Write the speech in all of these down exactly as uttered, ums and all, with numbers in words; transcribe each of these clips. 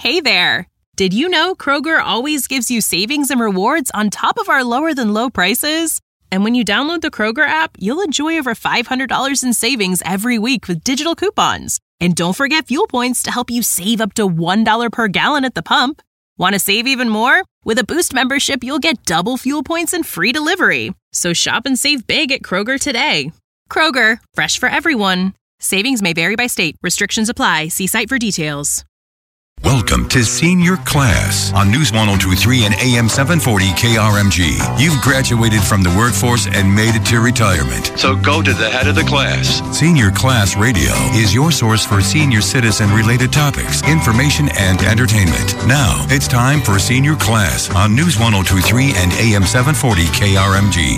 Hey there! Did you know Kroger always gives you savings and rewards on top of our lower-than-low prices? And when you download the Kroger app, you'll enjoy over five hundred dollars in savings every week with digital coupons. And don't forget fuel points to help you save up to one dollar per gallon at the pump. Want to save even more? With a Boost membership, you'll get double fuel points and free delivery. So shop and save big at Kroger today. Kroger, fresh for everyone. Savings may vary by state. Restrictions apply. See site for details. Welcome to Senior Class on News one oh two point three and A M seven forty K R M G. You've graduated from the workforce and made it to retirement. So go to the head of the class. Senior Class Radio is your source for senior citizen-related topics, information, and entertainment. Now, it's time for Senior Class on News one oh two point three and A M seven forty K R M G.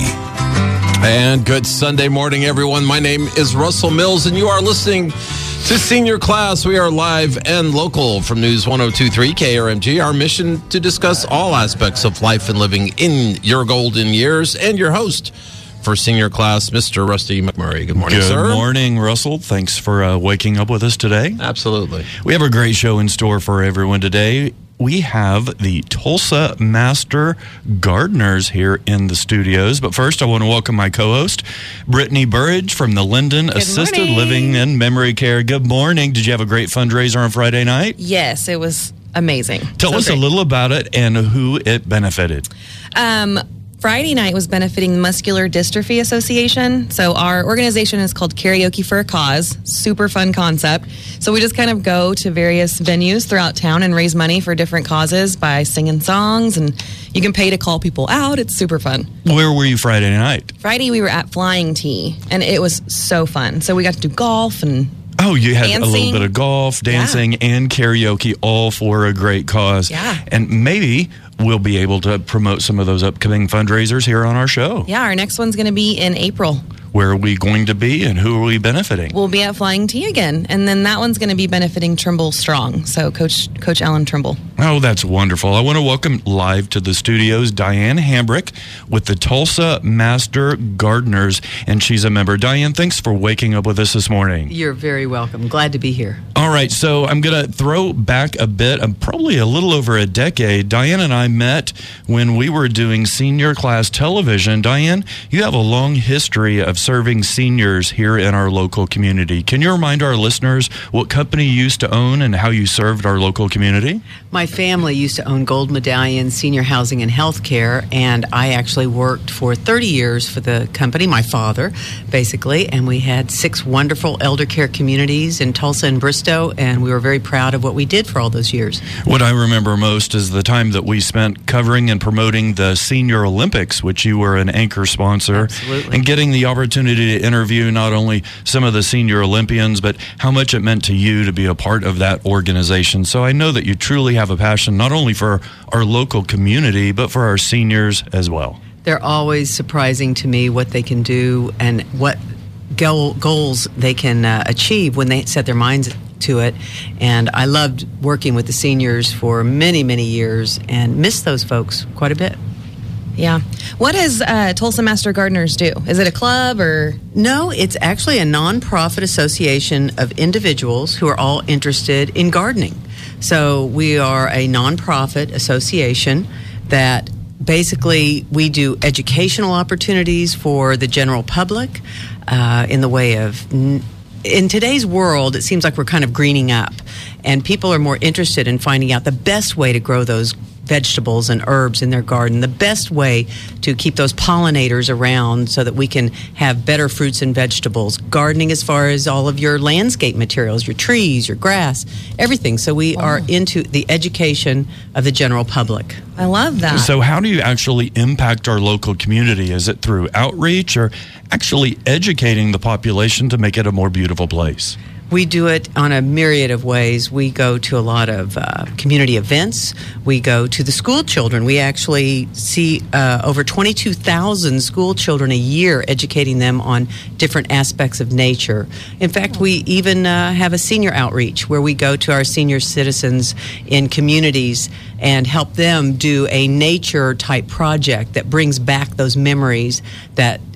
And good Sunday morning, everyone. My name is Russell Mills, and you are listening to Senior Class. We are live and local from News one oh two point three K R M G. Our mission to discuss all aspects of life and living in your golden years. And your host for Senior Class, Mister Rusty McMurray. Good morning, Good sir. Good morning, Russell. Thanks for uh, waking up with us today. Absolutely. We have a great show in store for everyone today. We have the Tulsa Master Gardeners here in the studios. But first, I want to welcome my co-host, Brittany Burridge from the Linden Good Assisted morning. Living and Memory Care. Good morning. Did you have a great fundraiser on Friday night? Yes, it was amazing. Tell So us great. a little about it and who it benefited. Um, Friday night was benefiting the Muscular Dystrophy Association. So our organization is called Karaoke for a Cause. Super fun concept. So we just kind of go to various venues throughout town and raise money for different causes by singing songs, and you can pay to call people out. It's super fun. Where were you Friday night? Friday we were at Flying T, and it was so fun. So we got to do golf and Oh, you had dancing. a little bit of golf, dancing, Yeah. and karaoke, all for a great cause. Yeah. And maybe we'll be able to promote some of those upcoming fundraisers here on our show. yeah, our next one's going to be in April. Where are we going to be and who are we benefiting? We'll be at Flying T again, and then that one's going to be benefiting Trimble Strong. So Coach Coach Alan Trimble. Oh, that's wonderful. I want to welcome live to the studios Diane Hambrick with the Tulsa Master Gardeners, and she's a member. Diane, thanks for waking up with us this morning. You're very welcome. Glad to be here. All right, so I'm going to throw back a bit, um, probably a little over a decade. Diane and I met when we were doing Senior Class television. Diane, you have a long history of serving seniors here in our local community. Can you remind our listeners what company you used to own and how you served our local community? My family used to own Gold Medallion Senior Housing and Healthcare, and I actually worked for thirty years for the company, my father, basically, and we had six wonderful elder care communities in Tulsa and Bristow, and we were very proud of what we did for all those years. What I remember most is the time that we spent covering and promoting the Senior Olympics, which you were an anchor sponsor. Absolutely. And getting the opportunity to interview not only some of the senior Olympians, but how much it meant to you to be a part of that organization. So I know that you truly have a passion not only for our local community, but for our seniors as well. They're always surprising to me what they can do and what goal, goals they can uh, achieve when they set their minds to it. And I loved working with the seniors for many, many years and miss those folks quite a bit. Yeah. What does uh, Tulsa Master Gardeners do? Is it a club or? No, it's actually a nonprofit association of individuals who are all interested in gardening. So we are a nonprofit association that basically we do educational opportunities for the general public uh, in the way of... N- In today's world, it seems like we're kind of greening up, and people are more interested in finding out the best way to grow those vegetables and herbs in their garden, the best way to keep those pollinators around so that we can have better fruits and vegetables. Gardening as far as all of your landscape materials, your trees, your grass, everything. So we Wow. are into the education of the general public. I love that. So how do you actually impact our local community? Is it through outreach or actually educating the population to make it a more beautiful place? We do it on a myriad of ways. We go to a lot of uh, community events. We go to the school children. We actually see uh, over twenty-two thousand school children a year, educating them on different aspects of nature. In fact, we even uh, have a senior outreach where we go to our senior citizens in communities and help them do a nature type project that brings back those memories that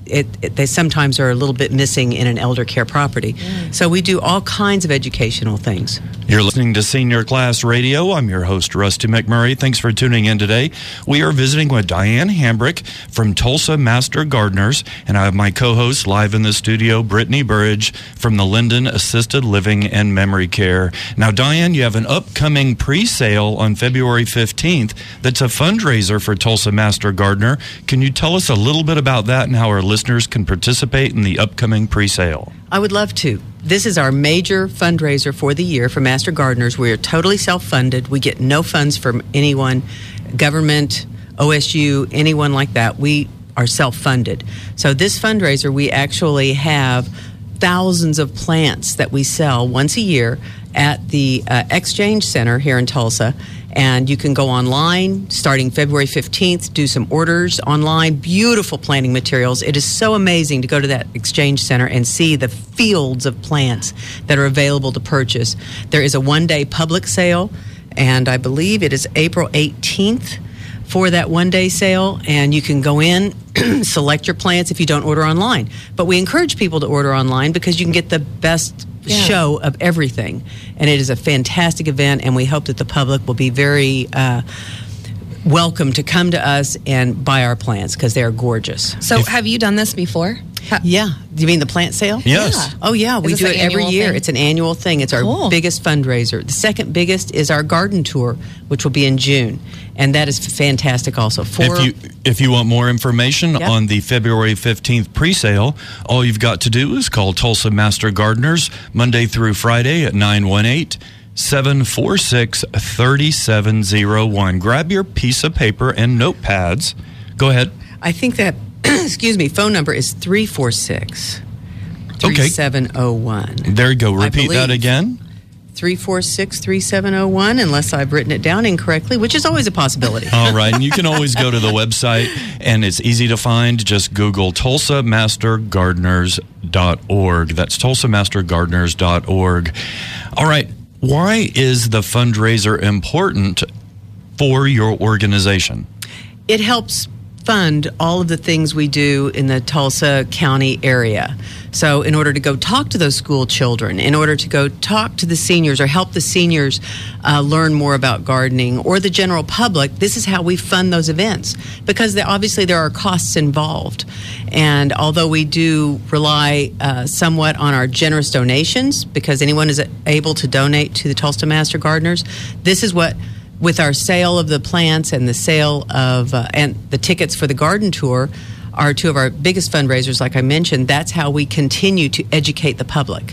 it, it, they sometimes are a little bit missing in an elder care property. Mm. So we do all kinds of educational things. You're listening to Senior Class Radio. I'm your host, Rusty McMurray. Thanks for tuning in today. We are visiting with Diane Hambrick from Tulsa Master Gardeners, and I have my co-host live in the studio, Brittany Burridge from the Linden Assisted Living and Memory Care. Now, Diane, you have an upcoming pre-sale on February fifteenth that's a fundraiser for Tulsa Master Gardener. Can you tell us a little bit about that and how our listeners can participate in the upcoming pre-sale? I would love to. This is our major fundraiser for the year for Master Gardeners. We are totally self-funded. We get no funds from anyone, government, O S U, anyone like that. We are self-funded. So this fundraiser, we actually have thousands of plants that we sell once a year at the uh, Exchange Center here in Tulsa. And you can go online starting February fifteenth, do some orders online. Beautiful planting materials. It is so amazing to go to that Exchange Center and see the fields of plants that are available to purchase. There is a one-day public sale, and I believe it is April eighteenth for that one-day sale. And you can go in, select your plants if you don't order online. But we encourage people to order online because you can get the best Yeah. show of everything, and it is a fantastic event, and we hope that the public will be very uh, welcome to come to us and buy our plants because they are gorgeous. So if, have you done this before? Ha- yeah. Do you mean the plant sale? Yes. Yeah. Oh, yeah. We do it every year. Thing? It's an annual thing. It's our cool. biggest fundraiser. The second biggest is our garden tour, which will be in June, and that is fantastic also. For, if you if you want more information yep. on the February fifteenth pre-sale, all you've got to do is call Tulsa Master Gardeners Monday through Friday at nine one eight, seven four six, three seven zero one. Grab your piece of paper and notepads. Go ahead. I think that excuse me, phone number is three four six, three seven zero one. There you go. Repeat that again. three four six, three seven zero one, unless I've written it down incorrectly, which is always a possibility. All right. And you can always go to the website, and it's easy to find. Just Google Tulsa Master Gardeners dot org. That's Tulsa Master Gardeners dot org. All right. Why is the fundraiser important for your organization? It helps fund all of the things we do in the Tulsa County area. So in order to go talk to those school children, in order to go talk to the seniors or help the seniors uh, learn more about gardening, or the general public, this is how we fund those events, because there, obviously there are costs involved. And although we do rely uh, somewhat on our generous donations, because anyone is able to donate to the Tulsa Master Gardeners, this is what, with our sale of the plants and the sale of uh, and the tickets for the garden tour, are two of our biggest fundraisers. Like I mentioned, that's how we continue to educate the public.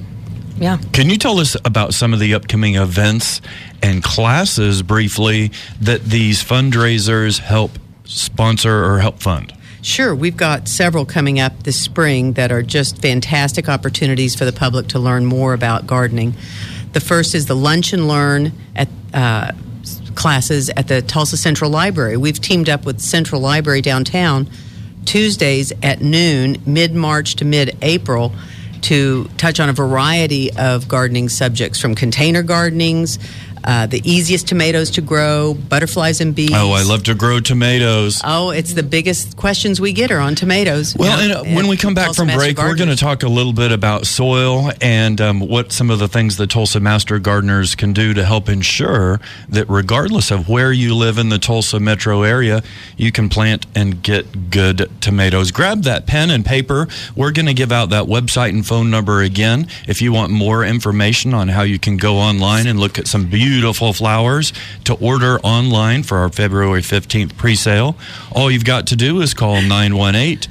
Yeah. Can you tell us about some of the upcoming events and classes briefly that these fundraisers help sponsor or help fund? Sure. We've got several coming up this spring that are just fantastic opportunities for the public to learn more about gardening. The first is the Lunch and Learn at uh, classes at the Tulsa Central Library. We've teamed up with Central Library downtown Tuesdays at noon, mid-March to mid-April, to touch on a variety of gardening subjects, from container gardenings, uh, the easiest tomatoes to grow, butterflies and bees. Oh, I love to grow tomatoes. Oh, it's the biggest questions we get are on tomatoes. Well, and, uh, and when we come back from break, we're going to talk a little bit about soil and um, what some of the things the Tulsa Master Gardeners can do to help ensure that regardless of where you live in the Tulsa metro area, you can plant and get good tomatoes. Grab that pen and paper. We're going to give out that website and phone number again. If you want more information on how you can go online and look at some beautiful Beautiful flowers to order online for our February fifteenth pre-sale, all you've got to do is call nine one eight,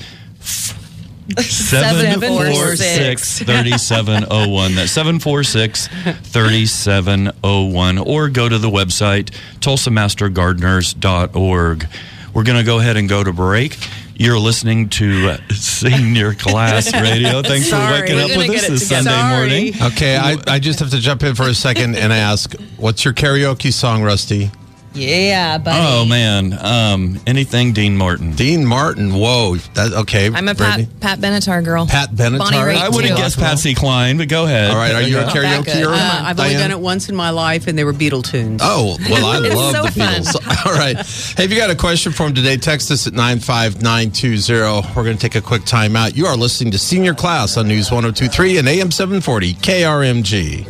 seven four six, three seven zero one. That's seven four six, three seven zero one. Or go to the website, Tulsa Master Gardeners dot org. We're going to go ahead and go to break. You're listening to uh, Senior Class Radio. Thanks Sorry, for waking up with us this together. Sunday Sorry. morning. Okay, I, I just have to jump in for a second and ask, what's your karaoke song, Rusty? Yeah, buddy. Oh, man. Um, anything Dean Martin. Dean Martin. Whoa. That, okay. I'm a Brittany. Pat, Pat Benatar girl. Pat Benatar. Bonnie Raitt, I would have too. guessed Patsy Cline, but go ahead. All right. Are you a that karaoke good. or Uh, I've only Diane? done it once in my life, and they were Beatle tunes. Oh, well, I It's love so the fun. Beatles. All right. Hey, if you got a question for him today, text us at nine five nine two zero. We're going to take a quick time out. You are listening to Senior Class on News one oh two point three and A M seven forty K R M G.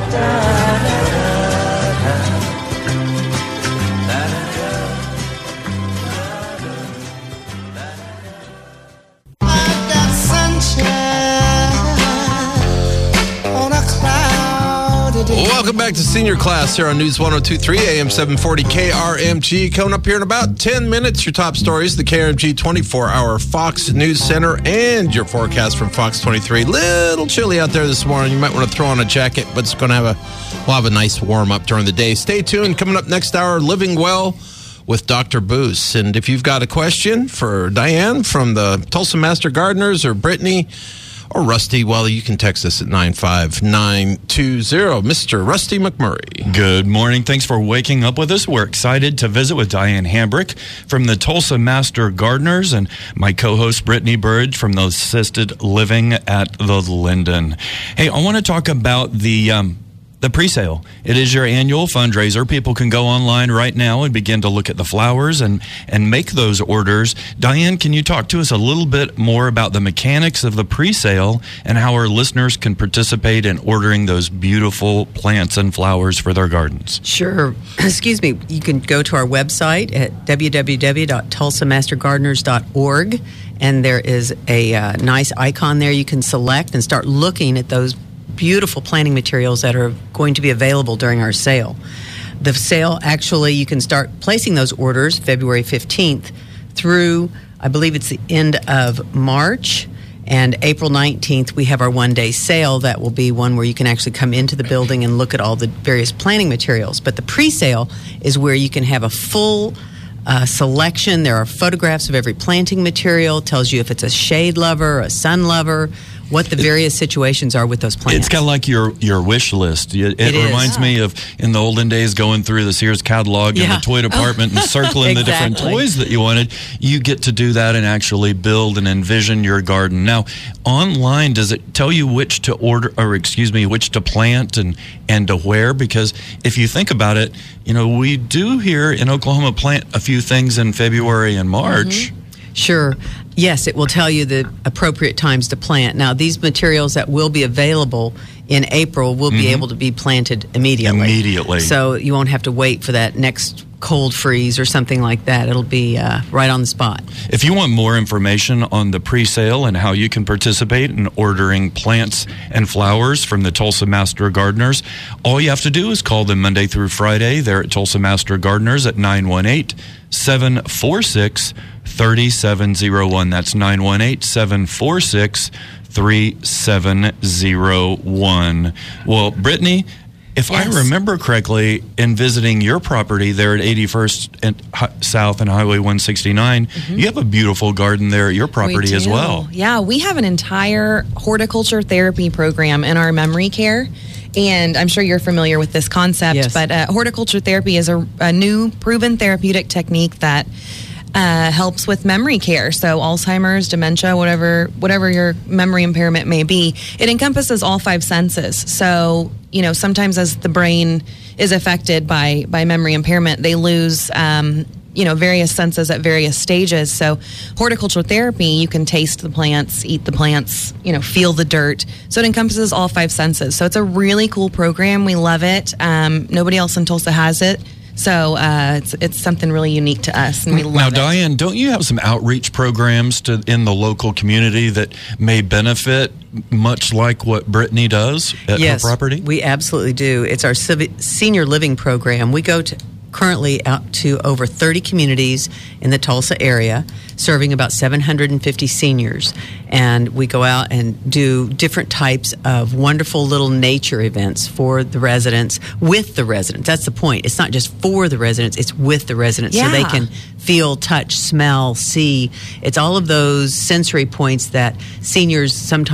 Welcome back to Senior Class here on News one oh two point three, A M seven forty K R M G. Coming up here in about ten minutes, your top stories, the K R M G twenty-four hour Fox News Center, and your forecast from Fox twenty-three. Little chilly out there this morning. You might want to throw on a jacket, but it's going to have a, we'll have a nice warm up during the day. Stay tuned. Coming up next hour, Living Well with Doctor Boos. And if you've got a question for Diane from the Tulsa Master Gardeners or Brittany or Rusty, well, you can text us at nine five nine two zero. Mister Rusty McMurray. Good morning. Thanks for waking up with us. We're excited to visit with Diane Hambrick from the Tulsa Master Gardeners and my co-host Brittany Burge from the Assisted Living at the Linden. Hey, I want to talk about the um, the pre-sale. It is your annual fundraiser. People can go online right now and begin to look at the flowers and, and make those orders. Diane, can you talk to us a little bit more about the mechanics of the pre-sale and how our listeners can participate in ordering those beautiful plants and flowers for their gardens? Sure. Excuse me. You can go to our website at w w w dot tulsa master gardeners dot org, and there is a uh, nice icon there you can select and start looking at those beautiful planting materials that are going to be available during our sale. The sale, actually, you can start placing those orders February fifteenth through, I believe it's the end of March. And April nineteenth, we have our one-day sale. That will be one where you can actually come into the building and look at all the various planting materials. But the pre-sale is where you can have a full uh, selection. There are photographs of every planting material. It tells you if it's a shade lover, a sun lover, what the various situations are with those plants. It's kind of like your, your wish list. It, it, it reminds is. me of in the olden days going through the Sears catalog Yeah. in the toy department and circling the different Exactly. toys that you wanted. You get to do that and actually build and envision your garden. Now, online, does it tell you which to order, or excuse me, which to plant and, and to where? Because if you think about it, you know, we do here in Oklahoma plant a few things in February and March. Mm-hmm. Sure. Yes, it will tell you the appropriate times to plant. Now, these materials that will be available in April will be able to be planted immediately. Immediately. So you won't have to wait for that next cold freeze or something like that. It'll be uh, right on the spot. If you want more information on the pre-sale and how you can participate in ordering plants and flowers from the Tulsa Master Gardeners, all you have to do is call them Monday through Friday. They're at Tulsa Master Gardeners at nine one eight, seven four six, three seven zero one. That's nine one eight, seven four six, three seven zero one. Well, Brittany, if Yes. I remember correctly, in visiting your property there at eighty-first and Hi- South and Highway one sixty-nine, you have a beautiful garden there at your property We as do. well. Yeah, we have an entire horticulture therapy program in our memory care. And I'm sure you're familiar with this concept, Yes. but uh, horticulture therapy is a, a new proven therapeutic technique that uh, helps with memory care. So Alzheimer's, dementia, whatever whatever your memory impairment may be, it encompasses all five senses. So, you know, sometimes as the brain is affected by by memory impairment, they lose um, you know, various senses at various stages. So horticultural therapy, you can taste the plants, eat the plants, you know, feel the dirt. So it encompasses all five senses. So it's a really cool program. We love it. Um, nobody else in Tulsa has it. So uh, it's it's something really unique to us, and we love Now, it. Diane, don't you have some outreach programs to in the local community that may benefit, much like what Brittany does at Yes, her property? we absolutely do. It's our civi- senior living program. We go to currently out to over thirty communities in the Tulsa area, serving about seven hundred fifty seniors. And we go out and do different types of wonderful little nature events for the residents, with the residents. That's the point. It's not just for the residents, it's with the residents, so they Yeah. can feel, touch, smell, see. It's all of those sensory points that seniors sometimes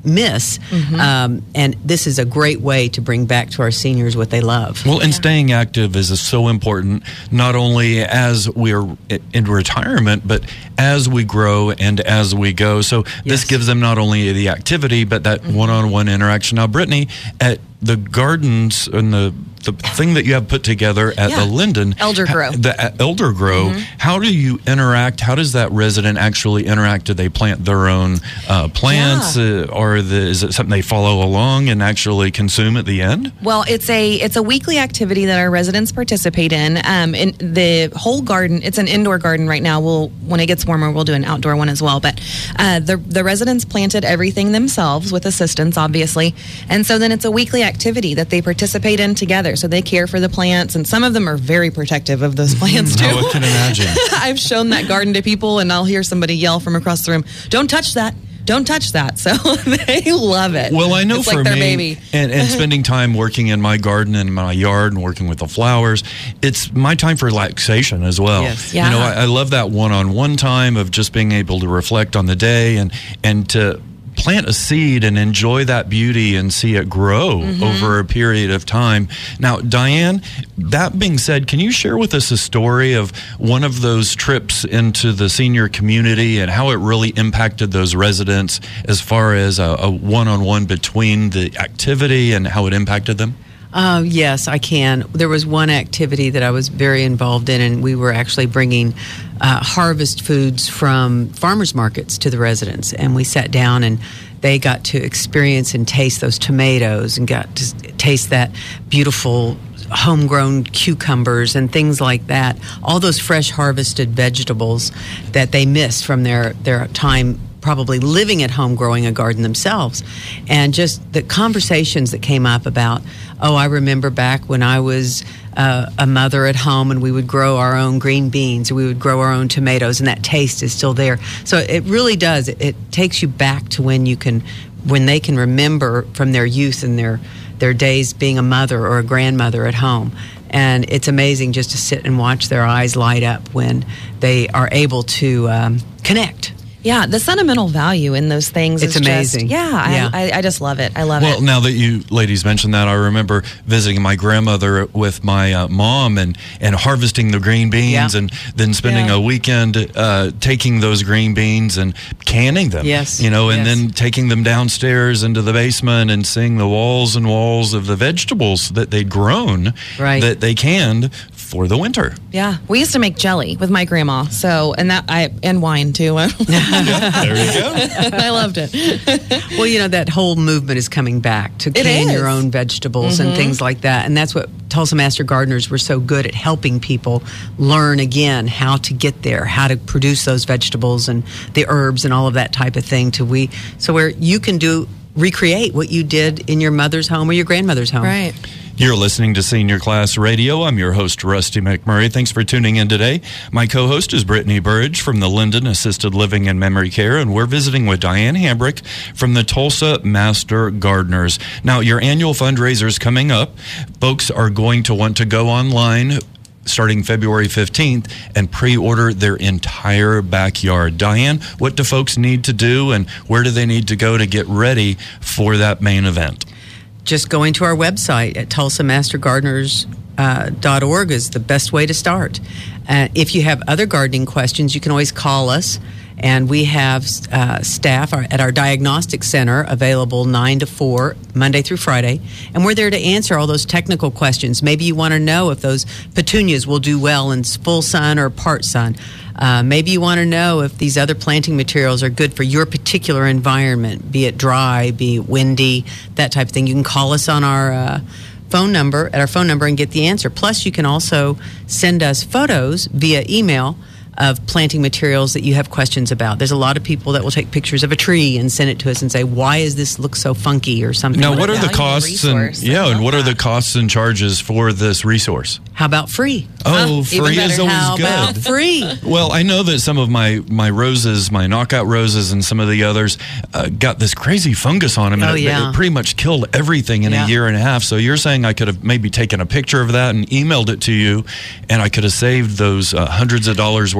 miss. Mm-hmm. Um, and this is a great way to bring back to our seniors what they love. Well, and yeah. staying active is so important, not only as we're in retirement, but as we grow and as we go. So yes. this gives them not only the activity, but that mm-hmm. one-on-one interaction. Now, Brittany, at the gardens and the the thing that you have put together at yeah. the Linden, Elder Grow, the uh, Elder Grow. Mm-hmm. How do you interact? How does that resident actually interact? Do they plant their own uh, plants, yeah. uh, or the, is it something they follow along and actually consume at the end? Well, it's a it's a weekly activity that our residents participate in. Um, in the whole garden, it's an indoor garden right now. We'll when it gets warmer, we'll do an outdoor one as well. But uh, the the residents planted everything themselves with assistance, obviously, and so then it's a weekly activity that they participate in together. So they care for the plants, and some of them are very protective of those plants too. Oh, I can imagine. I've shown that garden to people, and I'll hear somebody yell from across the room, "Don't touch that! Don't touch that!" So they love it. Well, I know it's for like their me, baby. and, and spending time working in my garden and my yard and working with the flowers, it's my time for relaxation as well. Yes. Yeah. You know, I, I love that one-on-one time of just being able to reflect on the day and and to plant a seed and enjoy that beauty and see it grow mm-hmm. over a period of time. Now, Diane, that being said, can you share with us a story of one of those trips into the senior community and how it really impacted those residents as far as a, a one-on-one between the activity and how it impacted them? Uh, yes, I can. There was one activity that I was very involved in, and we were actually bringing uh, harvest foods from farmers markets to the residents. And we sat down, and they got to experience and taste those tomatoes and got to taste that beautiful homegrown cucumbers and things like that. All those fresh harvested vegetables that they missed from their, their time probably living at home growing a garden themselves. And just the conversations that came up about, oh, I remember back when I was uh, a mother at home and we would grow our own green beans, or we would grow our own tomatoes, and that taste is still there. So it really does. It, it takes you back to when you can, when they can remember from their youth and their their days being a mother or a grandmother at home. And it's amazing just to sit and watch their eyes light up when they are able to um, connect. Yeah, the sentimental value in those things it's is amazing. Just, yeah, yeah. I, I just love it. I love well, it. Well, now that you ladies mentioned that, I remember visiting my grandmother with my uh, mom and, and harvesting the green beans yeah. and then spending yeah. a weekend uh, taking those green beans and canning them. Yes. You know, and yes. then taking them downstairs into the basement and seeing the walls and walls of the vegetables that they'd grown right. that they canned for the winter. Yeah, we used to make jelly with my grandma. So, and that I and wine too. Yeah, there you go. I loved it. Well, you know, that whole movement is coming back to can your own vegetables mm-hmm. and things like that. And that's what Tulsa Master Gardeners were so good at, helping people learn again how to get there, how to produce those vegetables and the herbs and all of that type of thing. To we so where you can do recreate what you did in your mother's home or your grandmother's home. Right. You're listening to Senior Class Radio. I'm your host, Rusty McMurray. Thanks for tuning in today. My co-host is Brittany Burridge from the Linden Assisted Living and Memory Care, and we're visiting with Diane Hambrick from the Tulsa Master Gardeners. Now, your annual fundraiser is coming up. Folks are going to want to go online starting February fifteenth and pre-order their entire backyard. Diane, what do folks need to do, and where do they need to go to get ready for that main event? Just going to our website at tulsa master gardeners dot org is the best way to start. Uh, if you have other gardening questions, you can always call us, and we have uh, staff at our diagnostic center available nine to four, Monday through Friday, and we're there to answer all those technical questions. Maybe you want to know if those petunias will do well in full sun or part sun. Uh, maybe you want to know if these other planting materials are good for your particular environment, be it dry, be it windy, that type of thing. You can call us on our uh, phone number, at our phone number, and get the answer. Plus, you can also send us photos via email of planting materials that you have questions about. There's a lot of people that will take pictures of a tree and send it to us and say, why does this look so funky or something? Now, like what are that. the costs and resource. yeah, and what that. are the costs and charges for this resource? How about free? Oh, uh, free is always How good. about free? Well, I know that some of my, my roses, my knockout roses and some of the others uh, got this crazy fungus on them, and oh, it, yeah. it pretty much killed everything in yeah. a year and a half. So you're saying I could have maybe taken a picture of that and emailed it to you, and I could have saved those uh, hundreds of dollars worth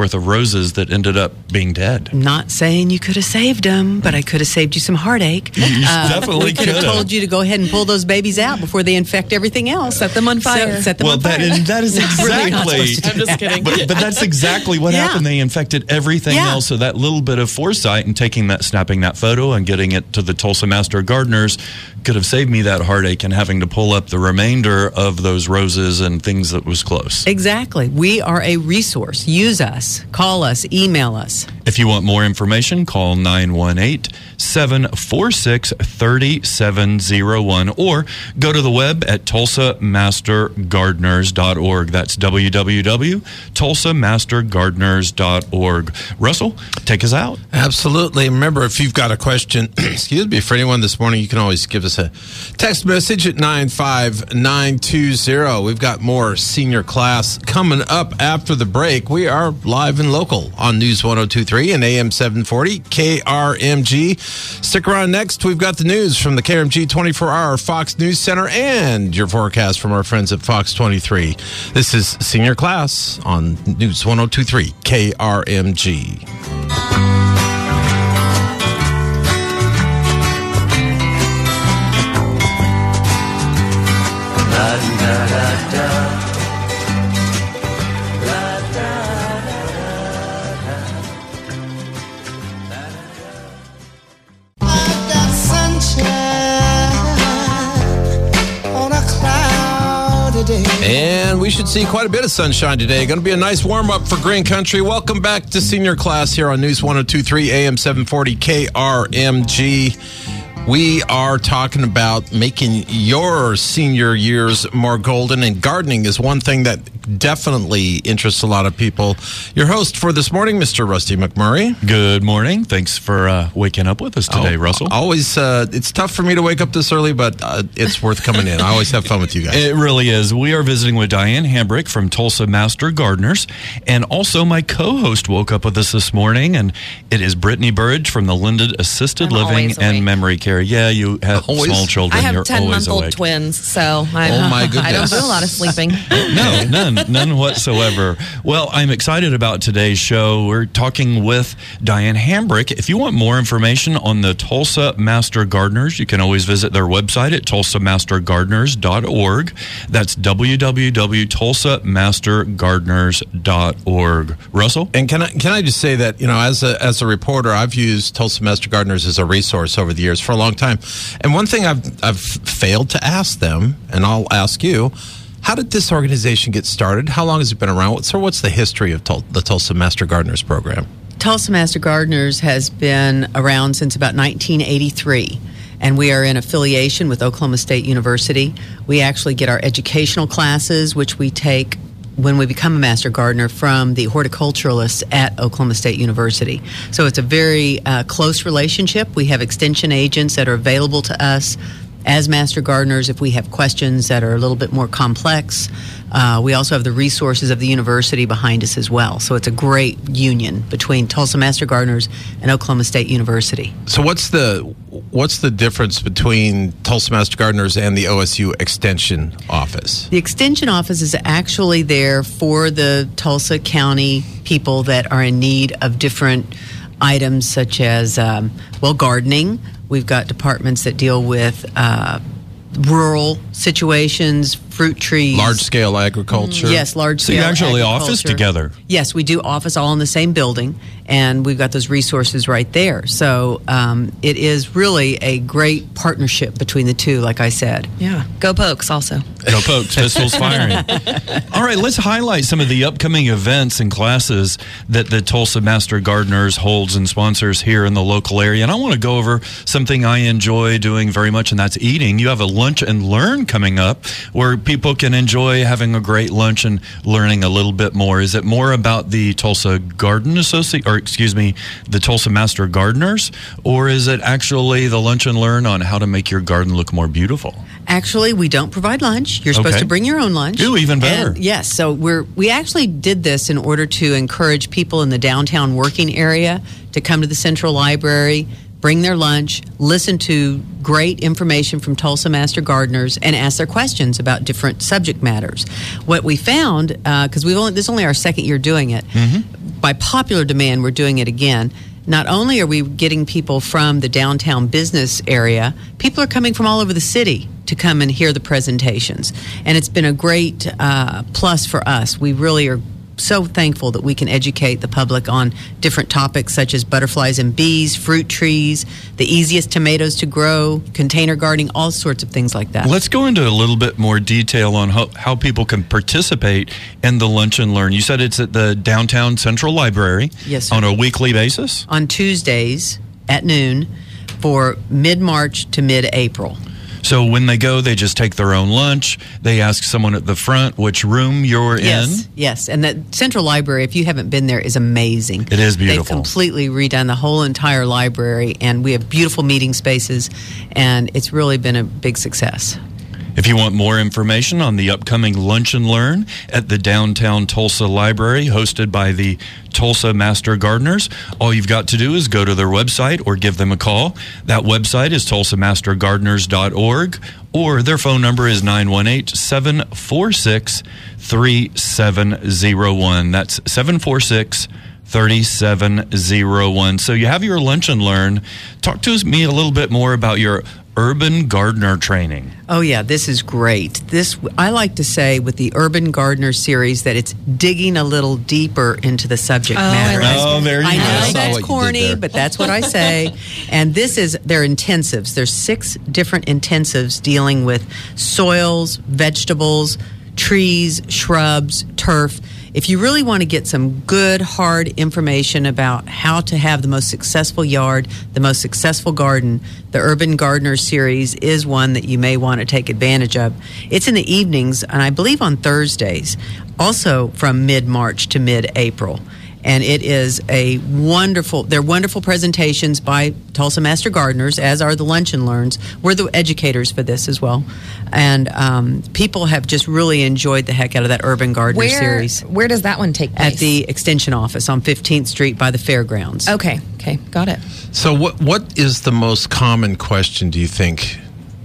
worth of roses that ended up being dead. I'm not saying you could have saved them, but I could have saved you some heartache. You Uh, definitely we could have could have. told you to go ahead and pull those babies out before they infect everything else. Set them on fire. Set, set them Well, on fire. that is, that is Really not exactly. supposed to I'm just kidding. But, but that's exactly what Yeah. happened. They infected everything Yeah. else. So that little bit of foresight and taking that, snapping that photo and getting it to the Tulsa Master Gardeners could have saved me that heartache and having to pull up the remainder of those roses and things that was close. Exactly. We are a resource. Use us. Call us. Email us. If you want more information, call nine one eight, seven four six, three seven zero one or go to the web at tulsa master gardeners dot org. That's w w w dot tulsa master gardeners dot org. Russell, take us out. Absolutely. Remember, if you've got a question, excuse me, for anyone this morning, you can always give us a text message at nine five nine two zero. We've got more senior class coming up after the break. We are live and local on News one oh two point three and A M seven forty K R M G. Stick around next. We've got the news from the K R M G twenty-four hour Fox News Center and your forecast from our friends at Fox twenty-three. This is Senior Class on News one oh two point three K R M G. And we should see quite a bit of sunshine today. Going to be a nice warm-up for Green Country. Welcome back to Senior Class here on News one oh two point three A M seven forty K R M G. We are talking about making your senior years more golden, and gardening is one thing that definitely interests a lot of people. Your host for this morning, Mister Rusty McMurray. Good morning. Thanks for uh, waking up with us today, Oh, Russell. Always, uh, it's tough for me to wake up this early, but uh, it's worth coming in. I always have fun with you guys. It really is. We are visiting with Diane Hambrick from Tulsa Master Gardeners, and also my co-host woke up with us this morning, and it is Brittany Burridge from the Linden Assisted I'm Living always awake. and Memory Care. Yeah, you have Always? small children. I have You're always ten-month-old awake. twins, so I, Oh, my I don't goodness. do a lot of sleeping. No, none, none whatsoever. Well, I'm excited about today's show. We're talking with Diane Hambrick. If you want more information on the Tulsa Master Gardeners, you can always visit their website at tulsa master gardeners dot org. That's w w w dot tulsa master gardeners dot org. Russell? And can I can I just say that, you know, as a as a reporter, I've used Tulsa Master Gardeners as a resource over the years for a long time. And one thing I've I've failed to ask them, and I'll ask you, how did this organization get started? How long has it been around? So what's the history of Tul- the Tulsa Master Gardeners program? Tulsa Master Gardeners has been around since about nineteen eighty-three, and we are in affiliation with Oklahoma State University. We actually get our educational classes, which we take when we become a Master Gardener, from the horticulturalists at Oklahoma State University. So it's a very uh, close relationship. We have extension agents that are available to us as Master Gardeners if we have questions that are a little bit more complex. Uh, we also have the resources of the university behind us as well. So it's a great union between Tulsa Master Gardeners and Oklahoma State University. So what's the what's the difference between Tulsa Master Gardeners and the O S U Extension Office? The Extension Office is actually there for the Tulsa County people that are in need of different items such as, um, well, gardening. We've got departments that deal with uh, rural situations, fruit trees. Large-scale agriculture? Yes, large So you scale actually agriculture. office together? Yes, we do office all in the same building, and we've got those resources right there. So um, it is really a great partnership between the two, like I said. Yeah. Go Pokes also. No pokes, pistols firing. All right, let's highlight some of the upcoming events and classes that the Tulsa Master Gardeners holds and sponsors here in the local area. And I want to go over something I enjoy doing very much, and that's eating. You have a lunch and learn coming up where people can enjoy having a great lunch and learning a little bit more. Is it more about the Tulsa Garden Association, or excuse me, the Tulsa Master Gardeners, or is it actually the lunch and learn on how to make your garden look more beautiful? Actually, we don't provide lunch. You're supposed Okay. to bring your own lunch. Ooh, even better. And yes, so we're we actually did this in order to encourage people in the downtown working area to come to the Central Library, bring their lunch, listen to great information from Tulsa Master Gardeners, and ask their questions about different subject matters. What we found, because we've only this is only our second year doing it, Mm-hmm. by popular demand, we're doing it again. Not only are we getting people from the downtown business area, people are coming from all over the city to come and hear the presentations. And it's been a great uh, plus for us. We really are so thankful that we can educate the public on different topics such as butterflies and bees, fruit trees, the easiest tomatoes to grow, container gardening, all sorts of things like that. Let's go into a little bit more detail on how, how people can participate in the Lunch and Learn. You said it's at the Downtown Central Library. Yes, sir. On a weekly basis? On Tuesdays at noon for mid-March to mid-April. So when they go, they just take their own lunch. They ask someone at the front which room you're yes, in. Yes, and the Central Library, if you haven't been there, is amazing. It is beautiful. They've completely redone the whole entire library, and we have beautiful meeting spaces, and it's really been a big success. If you want more information on the upcoming Lunch and Learn at the Downtown Tulsa Library, hosted by the Tulsa Master Gardeners, all you've got to do is go to their website or give them a call. That website is tulsa master gardeners dot org, or their phone number is nine one eight, seven four six, three seven zero one. That's seven four six, three seven zero one. So you have your Lunch and Learn. Talk to me a little bit more about your Urban Gardener training. Oh yeah, this is great. This I like to say with the Urban Gardener series that it's digging a little deeper into the subject Oh, matter. I like Oh, there you I go. know I saw what that's you did corny, there. but that's what I say. And this is they're intensives. There's six different intensives dealing with soils, vegetables, trees, shrubs, turf. If you really want to get some good, hard information about how to have the most successful yard, the most successful garden, the Urban Gardener series is one that you may want to take advantage of. It's in the evenings, and I believe on Thursdays, also from mid-March to mid-April. And it is a wonderful, they're wonderful presentations by Tulsa Master Gardeners, as are the Lunch and Learns. We're the educators for this as well. And um, people have just really enjoyed the heck out of that Urban Gardener Where, series. where does that one take place? At the Extension office on fifteenth Street by the fairgrounds. Okay, okay, got it. So what what is the most common question, do you think?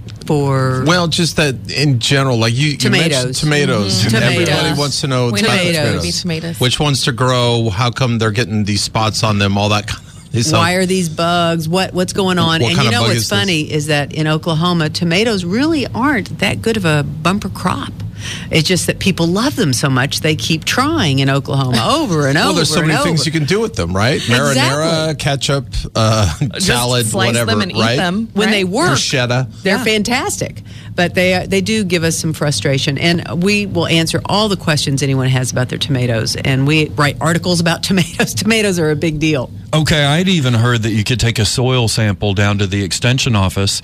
For Well, just that in general, like you, you Tomatoes. mentioned tomatoes. Mhm. And everybody Tomatoes. wants to know about Tomatoes. Would be tomatoes. Which ones to grow? How come they're getting these spots on them? All that kind of stuff. why are these bugs? What what's going on? What and kind you of know bug what's is this? funny is that in Oklahoma, tomatoes really aren't that good of a bumper crop. It's just that people love them so much they keep trying in Oklahoma over and over. Well, there's so and many over. things you can do with them, right? Marinara, ketchup, uh, salad, slice whatever, them and eat right? them. When right? they work, Bruschetta. they're Yeah. fantastic. But they they do give us some frustration, and we will answer all the questions anyone has about their tomatoes. And we write articles about tomatoes. Tomatoes are a big deal. Okay, I'd even heard that you could take a soil sample down to the extension office.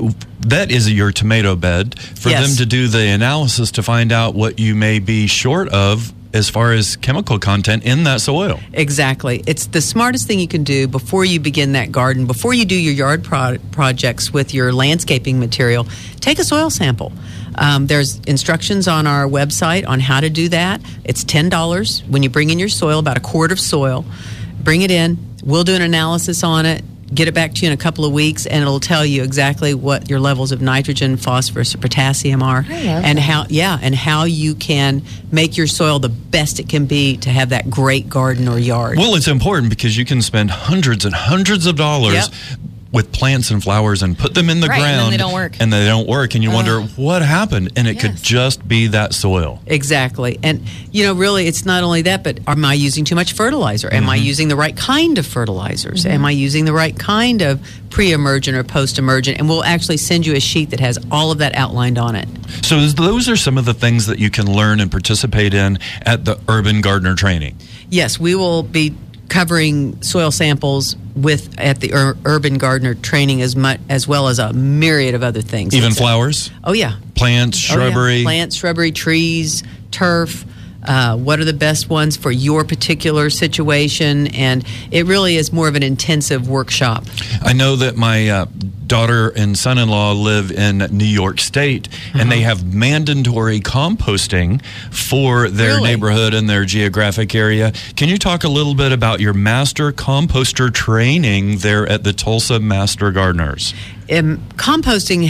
That is your tomato bed for Yes. them to do the analysis to find out what you may be short of as far as chemical content in that soil. Exactly. It's the smartest thing you can do before you begin that garden, before you do your yard pro- projects with your landscaping material. Take a soil sample. Um, there's instructions on our website on how to do that. It's ten dollars when you bring in your soil, about a quart of soil. Bring it in. We'll do an analysis on it, get it back to you in a couple of weeks, and it'll tell you exactly what your levels of nitrogen, phosphorus, or potassium are, I love and that. how yeah, and how you can make your soil the best it can be to have that great garden or yard. Well, it's important because you can spend hundreds and hundreds of dollars Yep. with plants and flowers and put them in the Right, and then ground. they don't work. And they don't work. And you wonder what happened. And it could Yes. just be that soil. Exactly. And, you know, really, it's not only that, but am I using too much fertilizer? Am I using the right kind of fertilizers? Am I using the right kind of pre-emergent or post-emergent? And we'll actually send you a sheet that has all of that outlined on it. So those are some of the things that you can learn and participate in at the Urban Gardener training. Yes, we will be covering soil samples with at the Ur- Urban Gardener training as much as well as a myriad of other things. Even It's a- flowers, Oh, yeah. plants, Oh, yeah. shrubbery. Plants, shrubbery, trees, turf. Uh, what are the best ones for your particular situation? And it really is more of an intensive workshop. I know that my uh, daughter and son-in-law live in New York State, and they have mandatory composting for their Really? neighborhood and their geographic area. Can you talk a little bit about your master composter training there at the Tulsa Master Gardeners? Um, composting has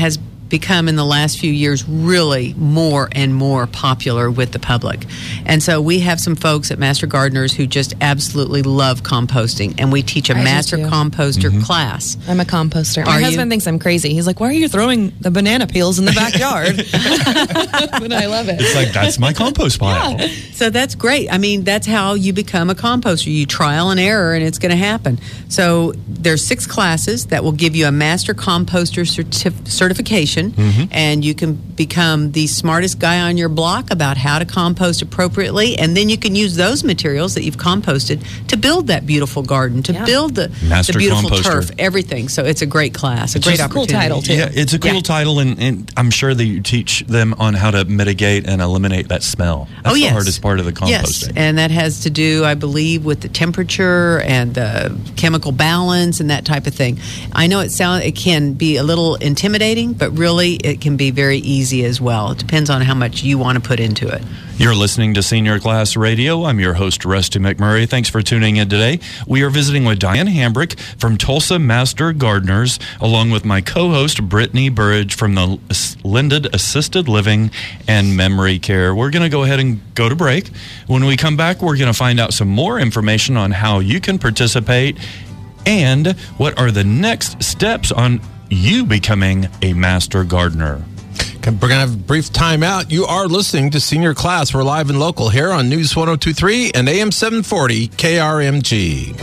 become in the last few years really more and more popular with the public. And so we have some folks at Master Gardeners who just absolutely love composting, and we teach a I do Master too. Composter Mm-hmm. class. I'm a composter. My Are you? husband thinks I'm crazy. He's like, why are you throwing the banana peels in the backyard? But I love it. It's like, that's my compost pile. So that's great. I mean, that's how you become a composter. You trial and error, and it's going to happen. So there's six classes that will give you a Master Composter certif- certification, Mm-hmm. and you can become the smartest guy on your block about how to compost appropriately, and then you can use those materials that you've composted to build that beautiful garden, to Yeah. build the, Master the beautiful Composter. turf, everything. So it's a great class, a great just a cool opportunity. title, too. Yeah, it's a cool Yeah. title, and, and I'm sure that you teach them on how to mitigate and eliminate that smell. That's oh, yes. the hardest part of the composting. Yes, and that has to do, I believe, with the temperature and the chemical balance and that type of thing. I know it sound it can be a little intimidating, but really it can be very easy as well. It depends on how much you want to put into it. You're listening to Senior Class Radio. I'm your host, Rusty McMurray. Thanks for tuning in today. We are visiting with Diane Hambrick from Tulsa Master Gardeners, along with my co-host, Brittany Burridge from the Linden Assisted Living and Memory Care. We're going to go ahead and go to break. When we come back, we're going to find out some more information on how you can participate and what are the next steps on you becoming a Master Gardener. We're going to have a brief time out. You are listening to Senior Class. We're live and local here on News one oh two point three and A M seven forty K R M G.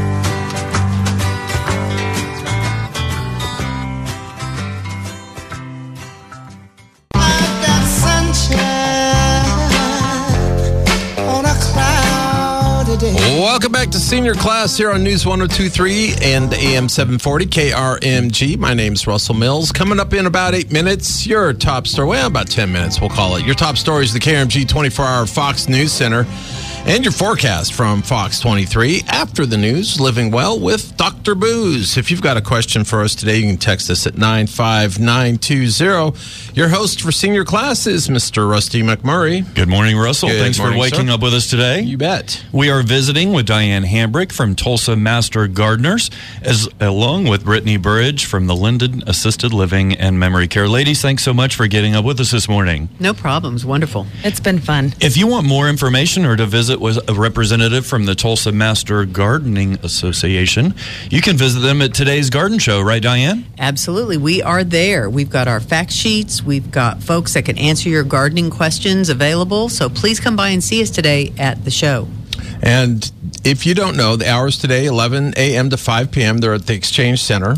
Welcome back to Senior Class here on News one oh two point three and A M seven forty K R M G. My name's Russell Mills. Coming up in about eight minutes, your top story, well, about ten minutes, we'll call it. Your top story is the K R M G twenty-four hour Fox News Center and your forecast from Fox twenty-three. After the news, Living Well with Doctor Booze. If you've got a question for us today, you can text us at nine five nine two zero. Your host for Senior Class is Mister Rusty McMurray. Good morning, Russell. Good Thanks morning, for waking sir. up with us today. You bet. We are visiting with Diane Hambrick from Tulsa Master Gardeners, as along with Brittany Burridge from the Linden Assisted Living and Memory Care. Ladies, thanks so much for getting up with us this morning. No problems. Wonderful. It's been fun. If you want more information or to visit with a representative from the Tulsa Master Gardening Association, you can visit them at today's garden show, right, Diane? Absolutely. We are there. We've got our fact sheets. We've got folks that can answer your gardening questions available. So please come by and see us today at the show. And if you don't know, the hours today, eleven a.m. to five p.m., they're at the Exchange Center.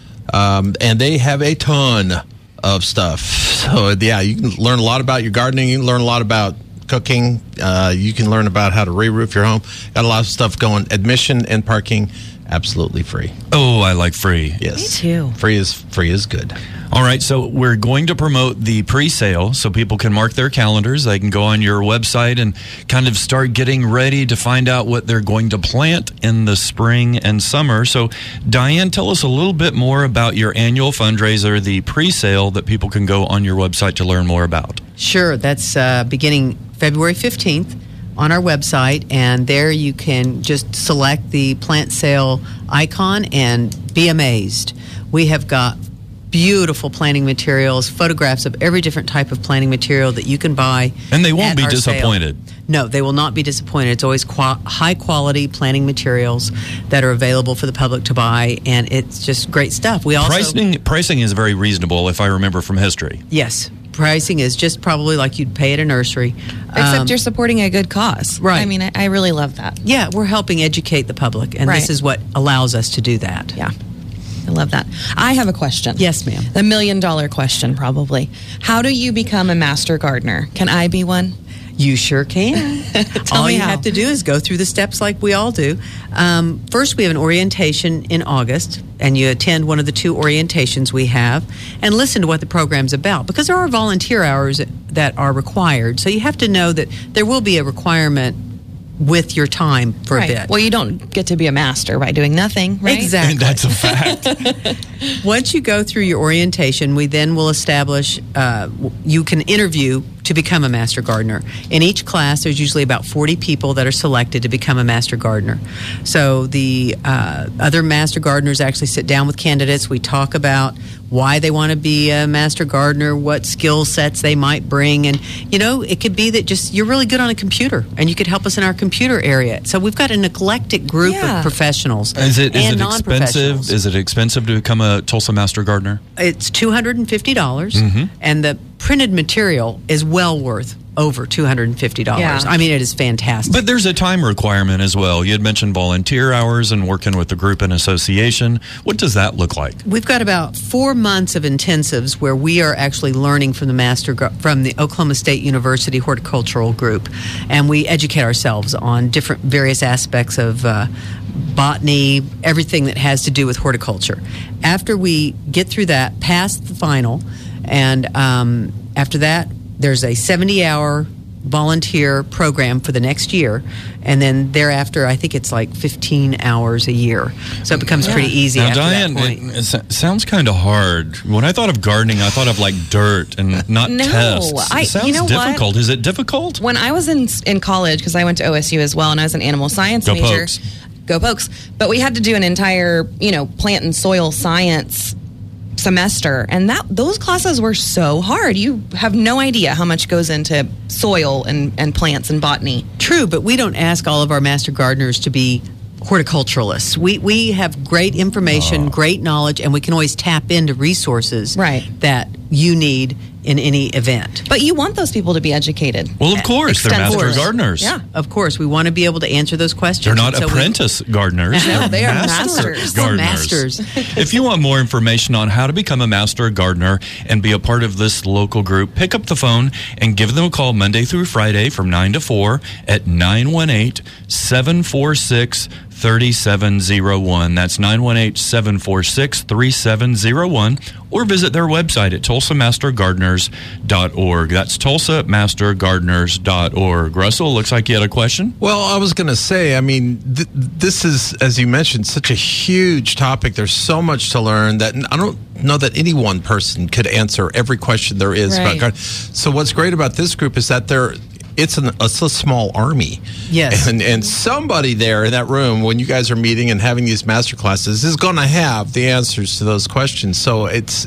Um, and they have a ton of stuff. So, yeah, you can learn a lot about your gardening. You can learn a lot about cooking. Uh, you can learn about how to re-roof your home. Got a lot of stuff going. Admission and parking, absolutely free. Oh, I like free. Yes. Me too. Free is, free is good. All right, so we're going to promote the pre-sale so people can mark their calendars. They can go on your website and kind of start getting ready to find out what they're going to plant in the spring and summer. So, Diane, tell us a little bit more about your annual fundraiser, the pre-sale that people can go on your website to learn more about. Sure. That's uh, beginning February fifteenth on our website, and there you can just select the plant sale icon and be amazed. We have got beautiful planting materials, photographs of every different type of planting material that you can buy. And they won't at be our sale. disappointed. No, they will not be disappointed. It's always qua- high quality planting materials that are available for the public to buy, and it's just great stuff. We also Pricing pricing is very reasonable, if I remember from history. yes, pricing is just probably like you'd pay at a nursery. Except Um, you're supporting a good cause. Right. I mean, I, I really love that. yeah, we're helping educate the public, and Right. this is what allows us to do that. Yeah. I love that. I have a question. Yes, ma'am. The million dollar question, probably. How do you become a master gardener? Can I be one? You sure can. Tell all me you how. have to do is go through the steps like we all do. Um, first, we have an orientation in August, and you attend one of the two orientations we have and listen to what the program's about, because there are volunteer hours that are required. So you have to know that there will be a requirement with your time for right. a bit. Well, you don't get to be a master by doing nothing, right? Exactly. That's a fact. Once you go through your orientation, we then will establish, uh, you can interview to become a Master Gardener. In each class, there's usually about forty people that are selected to become a Master Gardener. So the uh, other Master Gardeners actually sit down with candidates. We talk about why they want to be a Master Gardener, what skill sets they might bring. And, you know, it could be that just you're really good on a computer and you could help us in our computer area. So we've got an eclectic group Yeah. of professionals Is it is and it non-professionals. expensive? Is it expensive to become a Tulsa Master Gardener? It's two hundred fifty dollars, Mm-hmm. and the printed material is well worth over two hundred fifty dollars. Yeah. I mean, it is fantastic. But there's a time requirement as well. You had mentioned volunteer hours and working with the group and association. What does that look like? We've got about four months of intensives where we are actually learning from the master gar- from the Oklahoma State University Horticultural Group, and we educate ourselves on different various aspects of uh, botany, everything that has to do with horticulture. After we get through that, pass the final, and um, after that, there's a seventy-hour volunteer program for the next year, and then thereafter, I think it's like fifteen hours a year. So it becomes pretty easy Now, after Diane, that point. it, it s- sounds kind of hard. When I thought of gardening, I thought of like dirt and not No, tests. I- It sounds you know what? difficult. Is it difficult? When I was in in college, because I went to O S U as well, and I was an animal science Go major. Pokes. Go Pokes! But we had to do an entire, you know, plant and soil science semester, and that those classes were so hard. You have no idea how much goes into soil and, and plants and botany. True, but we don't ask all of our master gardeners to be horticulturalists. We we have great information, great knowledge, and we can always tap into resources Right. that you need in any event. But you want those people to be educated. Well, of course, they're master Extensively. gardeners. Yeah. Of course, we want to be able to answer those questions. They're not And so we- apprentice gardeners. No, they are master masters. They're gardeners. masters. If you want more information on how to become a master gardener and be a part of this local group, pick up the phone and give them a call Monday through Friday from nine to four at nine one eight, seven four six, three seven zero one. That's nine one eight, seven four six, three seven zero one. Or visit their website at tulsa master gardeners dot org. That's tulsa master gardeners dot org. Russell, looks like you had a question. Well, I was going to say, I mean, th- this is, as you mentioned, such a huge topic. There's so much to learn that I don't know that any one person could answer every question there is Right. about gardening. So what's great about this group is that they're it's an it's a small army. Yes. And and somebody there in that room when you guys are meeting and having these master classes is going to have the answers to those questions. So it's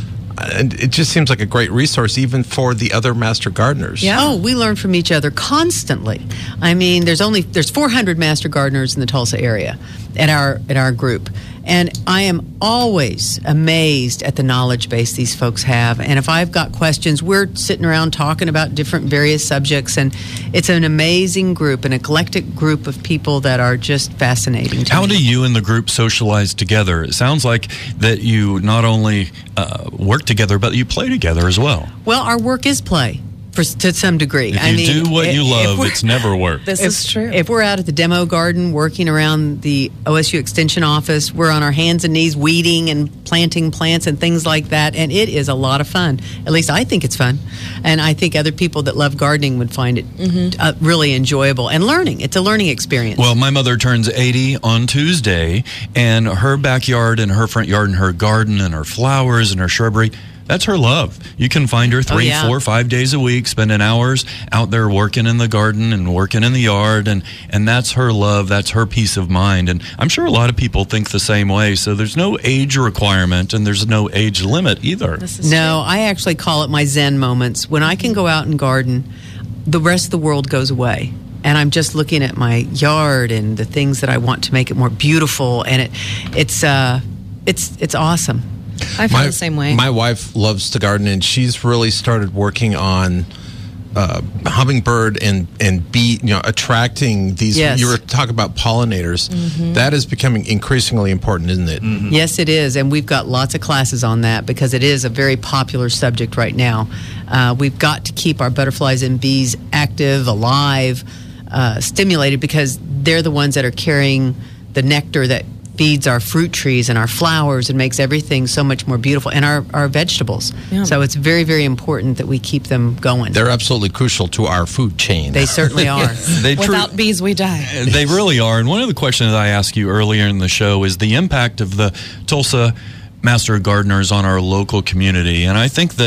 and it just seems like a great resource even for the other master gardeners. Yeah. Oh, we learn from each other constantly. I mean, there's only there's four hundred master gardeners in the Tulsa area at our at our group. And I am always amazed at the knowledge base these folks have. And if I've got questions, we're sitting around talking about different various subjects. And it's an amazing group, an eclectic group of people that are just fascinating to How me. do you and the group socialize together? It sounds like that you not only uh, work together, but you play together as well. Well, our work is play. For, to some degree. If I you mean, do what if- you if love, we're- it's never work. This if, is true. If we're out at the demo garden working around the O S U Extension office, we're on our hands and knees weeding and planting plants and things like that, and it is a lot of fun. At least I think it's fun, and I think other people that love gardening would find it uh, really enjoyable and learning. It's a learning experience. Well, my mother turns eighty on Tuesday, and her backyard and her front yard and her garden and her flowers and her shrubbery, that's her love. You can find her three, yeah. four, five days a week, spending hours out there working in the garden and working in the yard, and, and that's her love. That's her peace of mind. And I'm sure a lot of people think the same way. So there's no age requirement, and there's no age limit either. This is No, I actually call it my Zen moments. When I can go out and garden, the rest of the world goes away. And I'm just looking at my yard and the things that I want to make it more beautiful. And it, it's, uh, it's, it's awesome. I feel the same way. My wife loves to garden, and she's really started working on uh, hummingbird and and bee, you know, attracting these. Yes. You were talking about pollinators. That is becoming increasingly important, isn't it? Yes, it is. And we've got lots of classes on that because it is a very popular subject right now. Uh, we've got to keep our butterflies and bees active, alive, uh, stimulated, because they're the ones that are carrying the nectar that feeds our fruit trees and our flowers and makes everything so much more beautiful, and our, our vegetables. Yeah. So it's very, very important that we keep them going. They're absolutely crucial to our food chain. They certainly are. They tru- Without bees, we die. They really are. And one of the questions I asked you earlier in the show is the impact of the Tulsa Master Gardeners on our local community. And I think that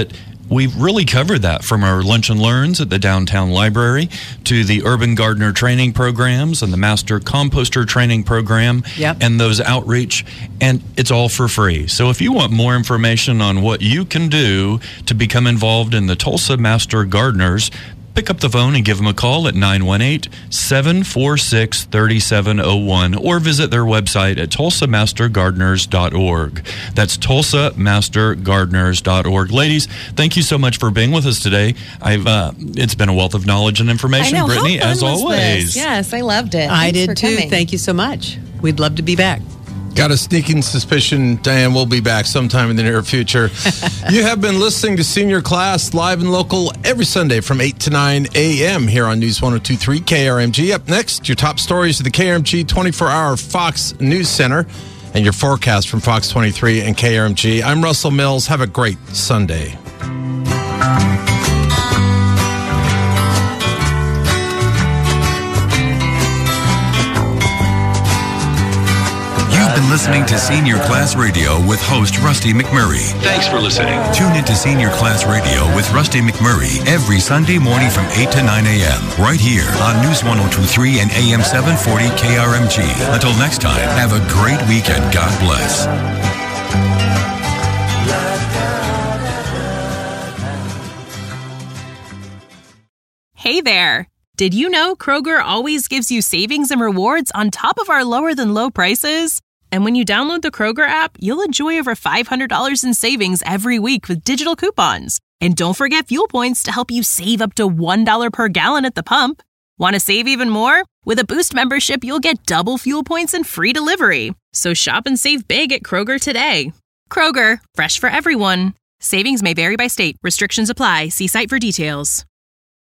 we've really covered that, from our lunch and learns at the downtown library to the urban gardener training programs and the master composter training program Yep. and those outreach, and it's all for free. So if you want more information on what you can do to become involved in the Tulsa Master Gardeners, pick up the phone and give them a call at nine one eight, seven four six, three seven zero one or visit their website at tulsa master gardeners dot org. That's tulsa master gardeners dot org. Ladies, thank you so much for being with us today. I've uh, It's been a wealth of knowledge and information, I know. Brittany, How fun as was always. this? Yes, I loved it. I Thanks did for too. coming. Thank you so much. We'd love to be back. Got a sneaking suspicion Diane will be back sometime in the near future. You have been listening to Senior Class live and local every Sunday from eight to nine a.m. here on News one oh two point three K R M G. Up next, your top stories of the K R M G twenty-four hour Fox News Center and your forecast from Fox twenty-three and K R M G. I'm Russell Mills. Have a great Sunday. You've been listening to Senior Class Radio with host Rusty McMurray. Thanks for listening. Tune into Senior Class Radio with Rusty McMurray every Sunday morning from eight to nine a.m. right here on News one oh two point three and A M seven forty K R M G. Until next time, have a great weekend. God bless. Hey there! Did you know Kroger always gives you savings and rewards on top of our lower than low prices? And when you download the Kroger app, you'll enjoy over five hundred dollars in savings every week with digital coupons. And don't forget fuel points to help you save up to one dollar per gallon at the pump. Want to save even more? With a Boost membership, you'll get double fuel points and free delivery. So shop and save big at Kroger today. Kroger, fresh for everyone. Savings may vary by state. Restrictions apply. See site for details.